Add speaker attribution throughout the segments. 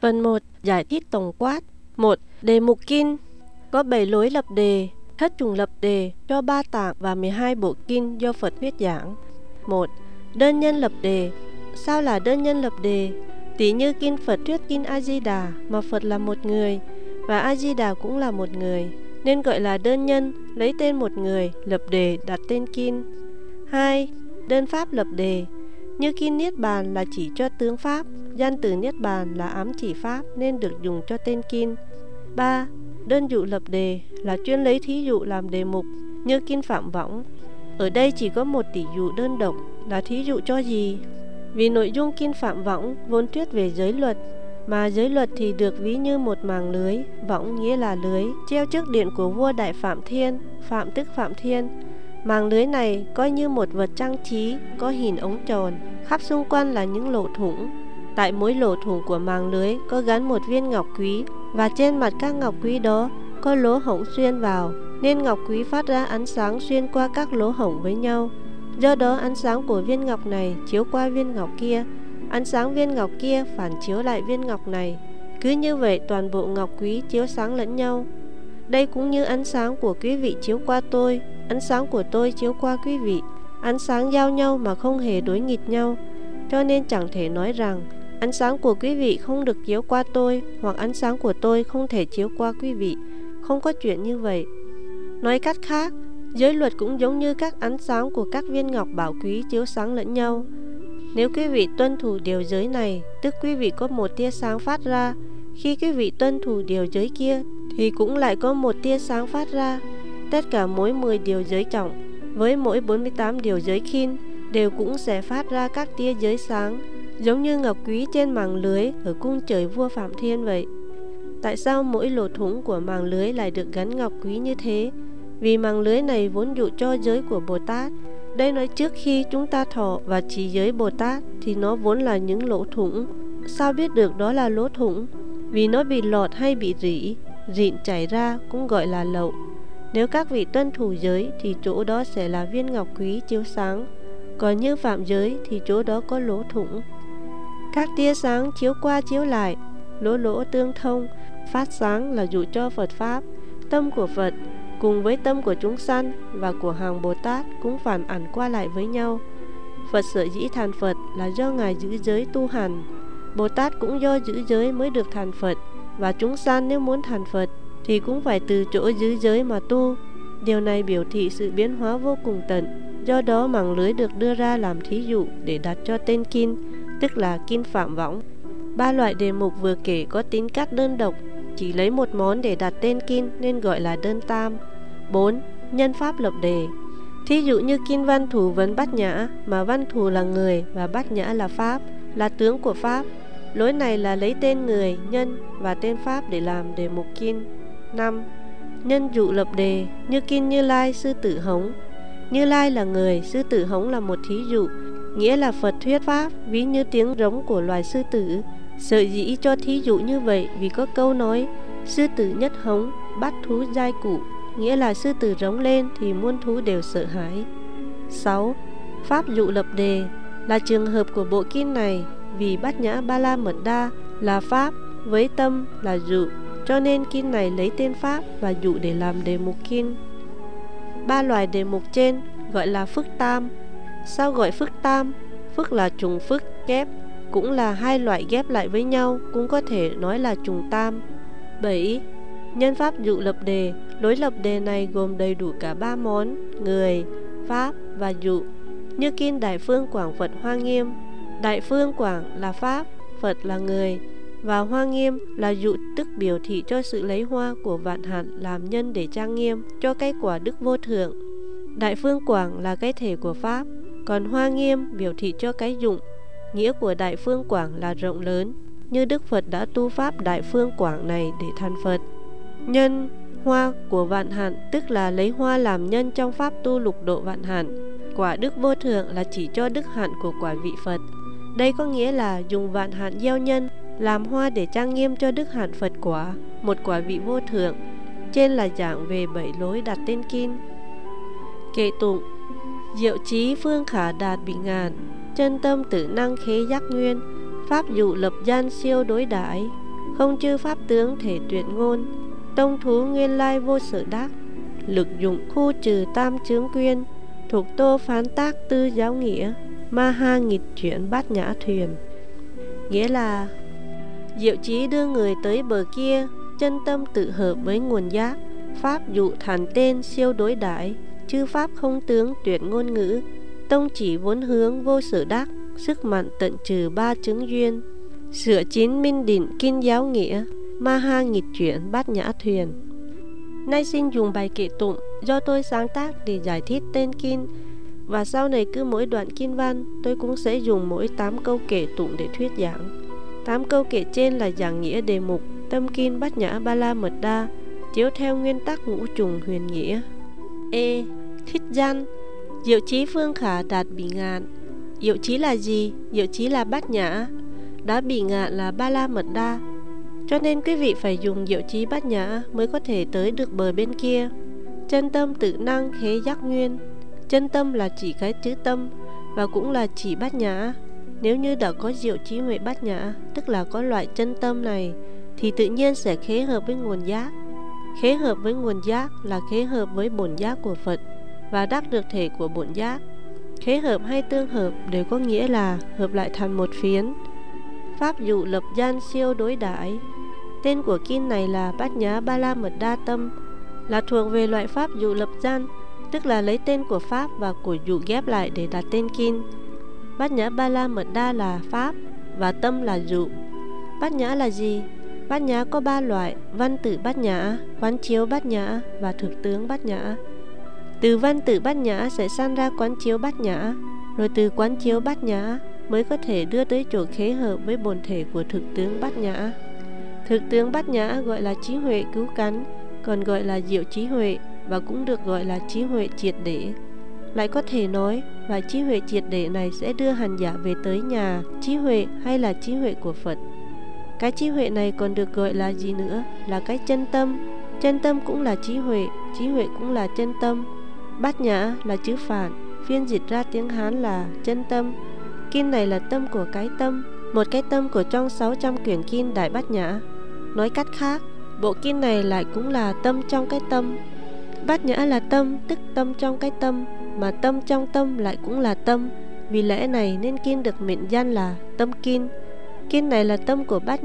Speaker 1: Phần 1. Giải thích tổng quát. 1. Đề mục kinh. Có 7 lối lập đề, thất trùng lập đề cho 3 tạng và 12 bộ kinh do Phật thuyết giảng. 1. Đơn nhân lập đề. Sao là đơn nhân lập đề? Tỷ như kinh Phật thuyết kinh A-di-đà mà Phật là một người và A-di-đà cũng là một người, nên gọi là đơn nhân, lấy tên một người, lập đề đặt tên kinh. 2. Đơn pháp lập đề. Như kinh Niết Bàn là chỉ cho tướng pháp, danh từ Niết Bàn là ám chỉ pháp nên được dùng cho tên kinh. 3. Đơn dụ lập đề là chuyên lấy thí dụ làm đề mục, như kinh Phạm Võng. Ở đây chỉ có một tỷ dụ đơn độc, là thí dụ cho gì? Vì nội dung kinh Phạm Võng vốn thuyết về giới luật, mà giới luật thì được ví như một màng lưới, võng nghĩa là lưới, treo trước điện của vua Đại Phạm Thiên, Phạm tức Phạm Thiên. Màng lưới này coi như một vật trang trí, có hình ống tròn, khắp xung quanh là những lỗ thủng. Tại mỗi lỗ thủng của màng lưới có gắn một viên ngọc quý, và trên mặt các ngọc quý đó có lỗ hổng xuyên vào, nên ngọc quý phát ra ánh sáng xuyên qua các lỗ hổng với nhau. Do đó ánh sáng của viên ngọc này chiếu qua viên ngọc kia, ánh sáng viên ngọc kia phản chiếu lại viên ngọc này. Cứ như vậy toàn bộ ngọc quý chiếu sáng lẫn nhau. Đây cũng như ánh sáng của quý vị chiếu qua tôi, ánh sáng của tôi chiếu qua quý vị. Ánh sáng giao nhau mà không hề đối nghịch nhau. Cho nên chẳng thể nói rằng ánh sáng của quý vị không được chiếu qua tôi, hoặc ánh sáng của tôi không thể chiếu qua quý vị. Không có chuyện như vậy. Nói cách khác, giới luật cũng giống như các ánh sáng của các viên ngọc bảo quý chiếu sáng lẫn nhau. Nếu quý vị tuân thủ điều giới này, tức quý vị có một tia sáng phát ra. Khi quý vị tuân thủ điều giới kia thì cũng lại có một tia sáng phát ra. Tất cả mỗi 10 điều giới trọng với mỗi 48 điều giới khinh đều cũng sẽ phát ra các tia giới sáng, giống như ngọc quý trên màng lưới ở cung trời vua Phạm Thiên vậy. Tại sao mỗi lỗ thủng của màng lưới lại được gắn ngọc quý như thế? Vì màng lưới này vốn dụ cho giới của Bồ Tát. Đây nói trước khi chúng ta thọ và trì giới Bồ Tát thì nó vốn là những lỗ thủng. Sao biết được đó là lỗ thủng? Vì nó bị lọt hay bị rịn chảy ra cũng gọi là lậu. Nếu các vị tuân thủ giới thì chỗ đó sẽ là viên ngọc quý chiếu sáng. Còn như phạm giới thì chỗ đó có lỗ thủng. Các tia sáng chiếu qua chiếu lại, lỗ tương thông, phát sáng là dụ cho Phật Pháp. Tâm của Phật cùng với tâm của chúng sanh và của hàng Bồ Tát cũng phản ảnh qua lại với nhau. Phật sở dĩ thành Phật là do Ngài giữ giới tu hành. Bồ Tát cũng do giữ giới mới được thành Phật. Và chúng sanh nếu muốn thành Phật thì cũng phải từ chỗ giữ giới mà tu. Điều này biểu thị sự biến hóa vô cùng tận. Do đó màng lưới được đưa ra làm thí dụ để đặt cho tên kinh, tức là kinh Phạm Võng. 3 loại đề mục vừa kể có tính cách đơn độc, chỉ lấy một món để đặt tên kinh nên gọi là đơn tam. 4. Nhân pháp lập đề. Thí dụ như kinh Văn Thù vấn Bát Nhã, mà Văn Thù là người và Bát Nhã là pháp, là tướng của pháp. Lối này là lấy tên người, nhân và tên pháp để làm đề mục kinh. 5. Nhân dụ lập đề. Như kinh Như Lai Sư Tử Hống. Như Lai là người, Sư Tử Hống là một thí dụ, nghĩa là Phật thuyết pháp ví như tiếng rống của loài sư tử. Sở dĩ cho thí dụ như vậy vì có câu nói sư tử nhất hống, bắt thú giai cụ, nghĩa là sư tử rống lên thì muôn thú đều sợ hãi. 6. Pháp dụ lập đề là trường hợp của bộ kinh này, vì Bát Nhã Ba La Mật Đa là pháp với tâm là dụ, cho nên kinh này lấy tên pháp và dụ để làm đề mục kinh. 3 loại đề mục trên gọi là phức tam. Sao gọi phức tam? Phức là trùng phức ghép, cũng là 2 loại ghép lại với nhau, cũng có thể nói là trùng tam. 7. Nhân pháp dụ lập đề. Lối lập đề này gồm đầy đủ cả 3 món: người, pháp và dụ. Như kinh Đại Phương Quảng Phật Hoa Nghiêm. Đại Phương Quảng là pháp, Phật là người, và Hoa Nghiêm là dụ, tức biểu thị cho sự lấy hoa của vạn hạnh làm nhân để trang nghiêm cho cái quả đức vô thượng. Đại Phương Quảng là cái thể của pháp, còn Hoa Nghiêm biểu thị cho cái dụng. Nghĩa của Đại Phương Quảng là rộng lớn, như Đức Phật đã tu pháp Đại Phương Quảng này để thành Phật. Nhân, hoa của vạn hạnh, tức là lấy hoa làm nhân trong pháp tu lục độ vạn hạnh. Quả đức vô thượng là chỉ cho đức hạnh của quả vị Phật. Đây có nghĩa là dùng vạn hạnh gieo nhân làm hoa để trang nghiêm cho đức hạnh Phật quả, một quả vị vô thượng. Trên là giảng về 7 lối đặt tên kinh. Kệ tụng. Diệu trí phương khả đạt bị ngàn, chân tâm tự năng khế giác nguyên, pháp dụ lập gian siêu đối đãi. không chư pháp tướng thể tuyệt ngôn, tông thú nguyên lai vô sở đắc, lực dụng khu trừ tam chướng quyên, thuộc tô phán tác tư giáo nghĩa, ma ha nghịch chuyển bát nhã thuyền. Nghĩa là diệu trí đưa người tới bờ kia, chân tâm tự hợp với nguồn giác, pháp dụ thản tên siêu đối đãi, chư pháp không tướng tuyệt ngôn ngữ, tông chỉ vốn hướng vô sở đắc, sức mạnh tận trừ ba chứng duyên, sửa chín minh định kinh giáo nghĩa, ma ha nghịch chuyển bát nhã thuyền. Nay xin dùng bài kệ tụng do tôi sáng tác để giải thích tên kinh, và sau này cứ mỗi đoạn kinh văn tôi cũng sẽ dùng mỗi 8 câu kệ tụng để thuyết giảng. 8 câu kệ trên là giảng nghĩa đề mục tâm kinh bát nhã ba la mật đa, chiếu theo nguyên tắc ngũ trùng huyền nghĩa. Thích danh. Diệu trí phương khả đạt bỉ ngạn. Diệu trí là gì? Diệu trí là bát nhã, đã bỉ ngạn là ba la mật đa, cho nên quý vị phải dùng diệu trí bát nhã mới có thể tới được bờ bên kia. Chân tâm tự năng khế giác nguyên. Chân tâm là chỉ cái chữ tâm và cũng là chỉ bát nhã. Nếu như đã có diệu trí huệ bát nhã, tức là có loại chân tâm này, thì tự nhiên sẽ khế hợp với nguồn giác. Khế hợp với nguồn giác là khế hợp với bổn giác của Phật và đắc được thể của bổn giác. Khế hợp hay tương hợp đều có nghĩa là hợp lại thành một phiến. Pháp dụ lập gian siêu đối đãi. Tên của kinh này là bát nhã ba la mật đa tâm, là thuộc về loại pháp dụ lập gian, tức là lấy tên của pháp và của dụ ghép lại để đặt tên kinh. Bát nhã ba la mật đa là pháp và tâm là dụ. Bát nhã là gì? Bát nhã có 3 loại: văn tự bát nhã, quán chiếu bát nhã và thực tướng bát nhã. Từ văn tự bát nhã sẽ sanh ra quán chiếu bát nhã, rồi từ quán chiếu bát nhã mới có thể đưa tới chỗ khế hợp với bổn thể của thực tướng bát nhã. Thực tướng bát nhã gọi là trí huệ cứu cánh, còn gọi là diệu trí huệ và cũng được gọi là trí huệ triệt để. Lại có thể nói, loại trí huệ triệt để này sẽ đưa hành giả về tới nhà trí huệ hay là trí huệ của Phật. Cái trí huệ này còn được gọi là gì nữa? Là cái chân tâm. Chân tâm cũng là trí huệ cũng là chân tâm. Bát nhã là chữ Phạn, phiên dịch ra tiếng Hán là chân tâm. Kinh này là tâm của cái tâm, một cái tâm của trong 600 quyển kinh Đại Bát Nhã. Nói cách khác, bộ kinh này lại cũng là tâm trong cái tâm. Bát nhã là tâm, tức tâm trong cái tâm, mà tâm trong tâm lại cũng là tâm. Vì lẽ này nên kinh được mệnh danh là tâm kinh. Kinh này là tâm của bát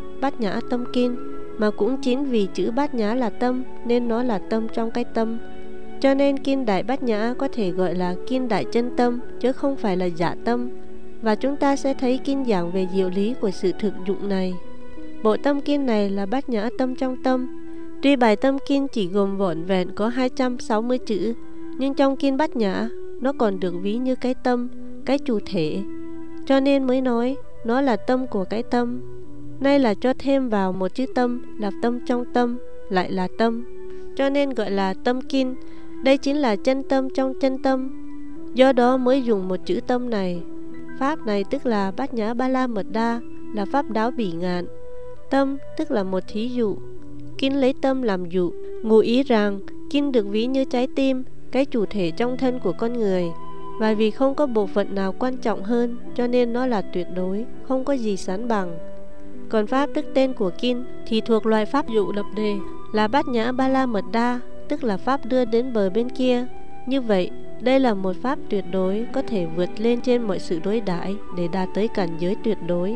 Speaker 1: nhã tâm kinh, mà cũng chính vì chữ bát nhã là tâm nên nó là tâm trong cái tâm. Cho nên kinh Đại Bát Nhã có thể gọi là kinh Đại Chân Tâm, chứ không phải là giả tâm. Và chúng ta sẽ thấy kinh giảng về diệu lý của sự thực dụng này. Bộ tâm kinh này là bát nhã tâm trong tâm. Tuy bài tâm kinh chỉ gồm vỏn vẹn có 260 chữ, nhưng trong kinh bát nhã nó còn được ví như cái tâm, cái chủ thể. Cho nên mới nói nó là tâm của cái tâm. Nay là cho thêm vào một chữ tâm là tâm trong tâm, lại là tâm, cho nên gọi là tâm kinh. Đây chính là chân tâm trong chân tâm, do đó mới dùng một chữ tâm này. Pháp này tức là bát nhã ba la mật đa, là pháp đáo bỉ ngạn. Tâm tức là một thí dụ. Kinh lấy tâm làm dụ, ngụ ý rằng kinh được ví như trái tim, cái chủ thể trong thân của con người. Và vì không có bộ phận nào quan trọng hơn, cho nên nó là tuyệt đối, không có gì sánh bằng. Còn pháp tức tên của kinh thì thuộc loại pháp dụ lập đề, là bát nhã ba la mật đa, tức là pháp đưa đến bờ bên kia. Như vậy, đây là một pháp tuyệt đối có thể vượt lên trên mọi sự đối đãi để đạt tới cảnh giới tuyệt đối.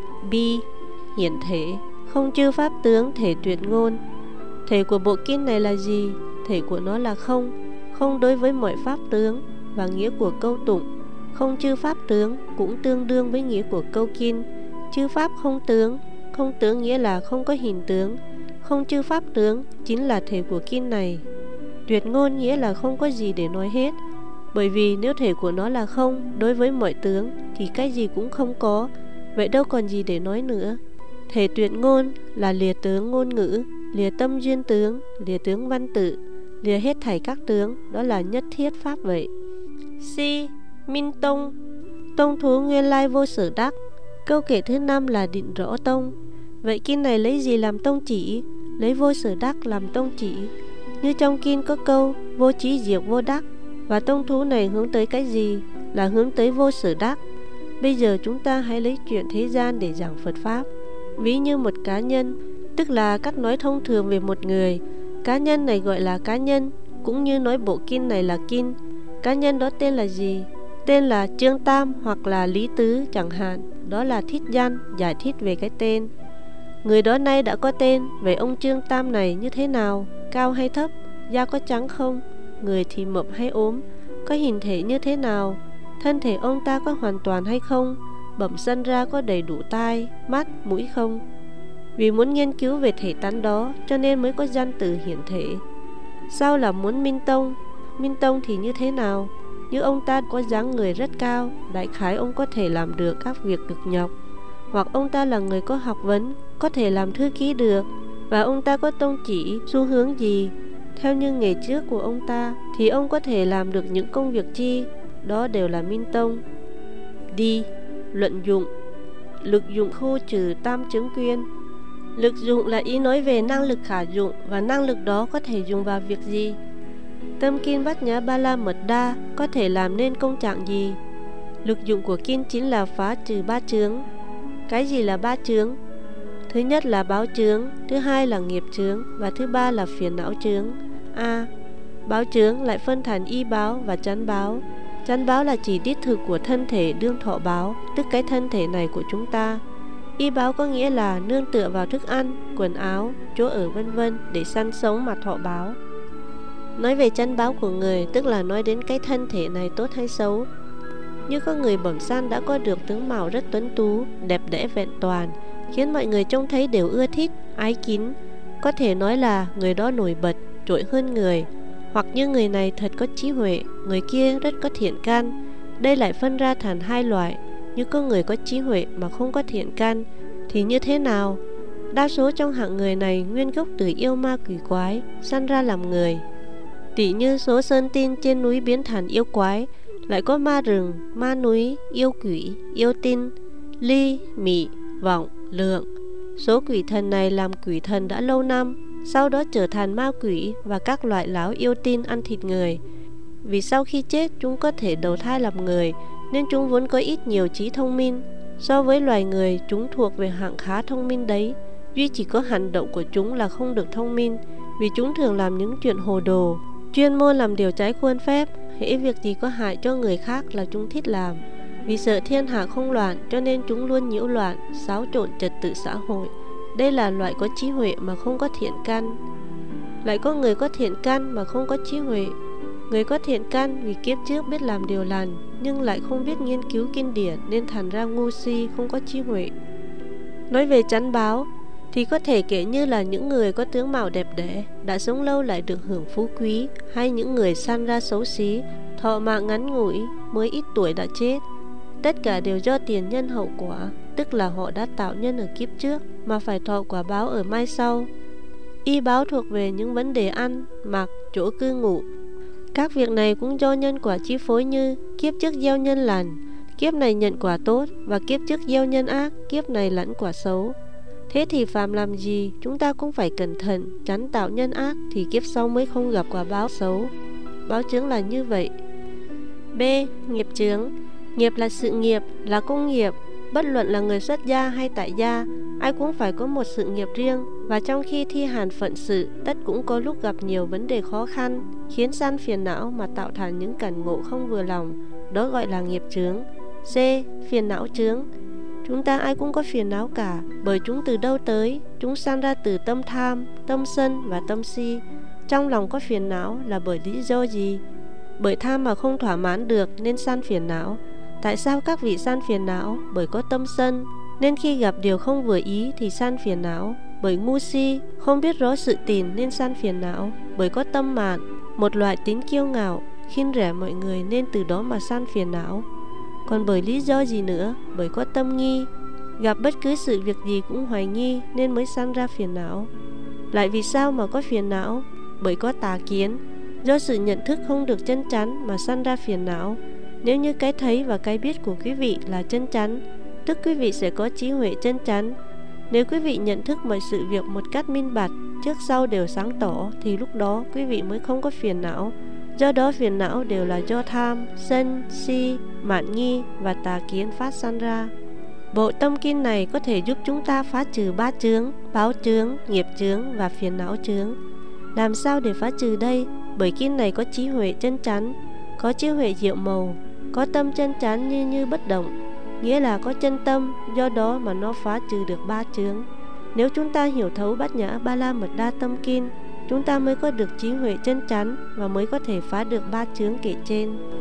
Speaker 1: Hiển thể, không chư pháp tướng thể tuyệt ngôn. Thể của bộ kinh này là gì? Thể của nó là không, không đối với mọi pháp tướng. Và nghĩa của câu tụng không chư pháp tướng cũng tương đương với nghĩa của câu kinh chư pháp không tướng. Không tướng nghĩa là không có hình tướng, không chư pháp tướng chính là thể của kinh này. Tuyệt ngôn nghĩa là không có gì để nói hết, bởi vì nếu thể của nó là không đối với mọi tướng thì cái gì cũng không có, vậy đâu còn gì để nói nữa. Thể tuyệt ngôn là lìa tướng ngôn ngữ, lìa tâm duyên tướng, lìa tướng văn tự, lìa hết thảy các tướng, đó là nhất thiết pháp vậy. Minh tông, tông thú nguyên lai vô sở đắc. Câu kệ thứ 5 là định rõ tông. Vậy kinh này lấy gì làm tông chỉ? Lấy vô sở đắc làm tông chỉ. Như trong kinh có câu vô trí diệt vô đắc, và tông thú này hướng tới cái gì? Là hướng tới vô sở đắc. Bây giờ chúng ta hãy lấy chuyện thế gian để giảng Phật Pháp. ví như một cá nhân, tức là cách nói thông thường về một người. Cá nhân này gọi là cá nhân, cũng như nói bộ kinh này là kinh. Cá nhân đó tên là gì? Tên là Trương Tam hoặc là Lý Tứ chẳng hạn. Đó là thích danh, giải thích về cái tên. Người đó nay đã có tên. Vậy ông Trương Tam này như thế nào? Cao hay thấp? Da có trắng không? Người thì mập hay ốm? Có hình thể như thế nào? Thân thể ông ta có hoàn toàn hay không? Bẩm sinh ra có đầy đủ tai, mắt, mũi không? Vì muốn nghiên cứu về thể tánh đó cho nên mới có danh từ hiển thể. Sau là muốn minh tông. Minh tông thì như thế nào? Như ông ta có dáng người rất cao, đại khái ông có thể làm được các việc cực nhọc. Hoặc ông ta là người có học vấn, có thể làm thư ký được. Và ông ta có tông chỉ, xu hướng gì? Theo như nghề trước của ông ta thì ông có thể làm được những công việc chi? Đó đều là minh tông. Đi. Luận dụng. Lực dụng khu trừ tam chứng quyên. Lực dụng là ý nói về năng lực khả dụng, và năng lực đó có thể dùng vào việc gì? Tâm kinh Bát Nhã Ba La Mật Đa có thể làm nên công trạng gì? Lực dụng của kinh chính là phá trừ ba chướng. Cái gì là ba chướng? Thứ nhất là báo chướng, thứ hai là nghiệp chướng, và thứ ba là phiền não chướng. Báo chướng lại phân thành y báo và chánh báo. Chánh báo là chỉ đích thực của thân thể đương thọ báo, tức cái thân thể này của chúng ta. Y báo có nghĩa là nương tựa vào thức ăn, quần áo, chỗ ở vân vân để săn sống mà thọ báo. Nói về chánh báo của người tức là nói đến cái thân thể này tốt hay xấu. Như có người bẩm sinh đã có được tướng mạo rất tuấn tú, đẹp đẽ vẹn toàn, khiến mọi người trông thấy đều ưa thích, ái kính. Có thể nói là người đó nổi bật, trội hơn người. Hoặc như người này thật có trí huệ, người kia rất có thiện căn. Đây lại phân ra thành hai loại. Như có người có trí huệ mà không có thiện căn thì như thế nào? Đa số trong hạng người này nguyên gốc từ yêu ma quỷ quái, sanh ra làm người. Tỉ như số sơn tinh trên núi biến thành yêu quái, lại có ma rừng, ma núi, yêu quỷ, yêu tinh, ly, mị, vọng, lượng. Số quỷ thần này làm quỷ thần đã lâu năm, sau đó trở thành ma quỷ và các loại láo yêu tinh ăn thịt người. Vì sau khi chết chúng có thể đầu thai làm người, nên chúng vốn có ít nhiều trí thông minh. So với loài người, chúng thuộc về hạng khá thông minh đấy. Duy chỉ có hành động của chúng là không được thông minh, vì chúng thường làm những chuyện hồ đồ, chuyên môn làm điều trái khuôn phép. Hễ việc gì có hại cho người khác là chúng thích làm. Vì sợ thiên hạ không loạn cho nên chúng luôn nhiễu loạn, xáo trộn trật tự xã hội. Đây là loại có trí huệ mà không có thiện căn. Lại có người có thiện căn mà không có trí huệ. Người có thiện căn vì kiếp trước biết làm điều lành, nhưng lại không biết nghiên cứu kinh điển nên thành ra ngu si, không có trí huệ. Nói về chánh báo thì có thể kể như là những người có tướng mạo đẹp đẽ, đã sống lâu lại được hưởng phú quý, hay những người sanh ra xấu xí, thọ mạng ngắn ngủi, mới ít tuổi đã chết. Tất cả đều do tiền nhân hậu quả, tức là họ đã tạo nhân ở kiếp trước mà phải thọ quả báo ở mai sau. Y báo thuộc về những vấn đề ăn, mặc, chỗ cư ngụ. Các việc này cũng do nhân quả chi phối, như kiếp trước gieo nhân lành, kiếp này nhận quả tốt, và kiếp trước gieo nhân ác, kiếp này lãnh quả xấu. Thế thì phàm làm gì chúng ta cũng phải cẩn thận, tránh tạo nhân ác thì kiếp sau mới không gặp quả báo xấu. Báo chướng là như vậy. B. Nghiệp chướng. Nghiệp là sự nghiệp, là công nghiệp. Bất luận là người xuất gia hay tại gia, ai cũng phải có một sự nghiệp riêng. Và trong khi thi hành phận sự, tất cũng có lúc gặp nhiều vấn đề khó khăn, khiến sanh phiền não mà tạo thành những cảnh ngộ không vừa lòng. Đó gọi là nghiệp chướng. C. Phiền não chướng. Chúng ta ai cũng có phiền não cả, bởi chúng từ đâu tới? Chúng sanh ra từ tâm tham, tâm sân và tâm si. Trong lòng có phiền não là bởi lý do gì? Bởi tham mà không thỏa mãn được nên sanh phiền não. Tại sao các vị sanh phiền não? Bởi có tâm sân, nên khi gặp điều không vừa ý thì sanh phiền não. Bởi ngu si, không biết rõ sự tình nên sanh phiền não. Bởi có tâm mạn, một loại tính kiêu ngạo, khinh rẻ mọi người nên từ đó mà sanh phiền não. Còn bởi lý do gì nữa? Bởi có tâm nghi, gặp bất cứ sự việc gì cũng hoài nghi nên mới sanh ra phiền não. Lại vì sao mà có phiền não? Bởi có tà kiến, do sự nhận thức không được chân chắn mà sanh ra phiền não. Nếu như cái thấy và cái biết của quý vị là chân chắn, tức quý vị sẽ có trí huệ chân chắn. Nếu quý vị nhận thức mọi sự việc một cách minh bạch, trước sau đều sáng tỏ, thì lúc đó quý vị mới không có phiền não. Do đó phiền não đều là do tham, sân, si, mạn nghi và tà kiến phát sanh ra. D. Bộ tâm kinh này có thể giúp chúng ta phá trừ 3 chướng, báo chướng, nghiệp chướng và phiền não chướng. Làm sao để phá trừ đây? Bởi kinh này có trí huệ chân chắn, có trí huệ diệu màu, có tâm chân chắn như bất động, nghĩa là có chân tâm, do đó mà nó phá trừ được 3 chướng. Nếu chúng ta hiểu thấu Bát Nhã Ba La Mật Đa Tâm Kinh, chúng ta mới có được trí huệ chân chắn và mới có thể phá được 3 chướng kể trên.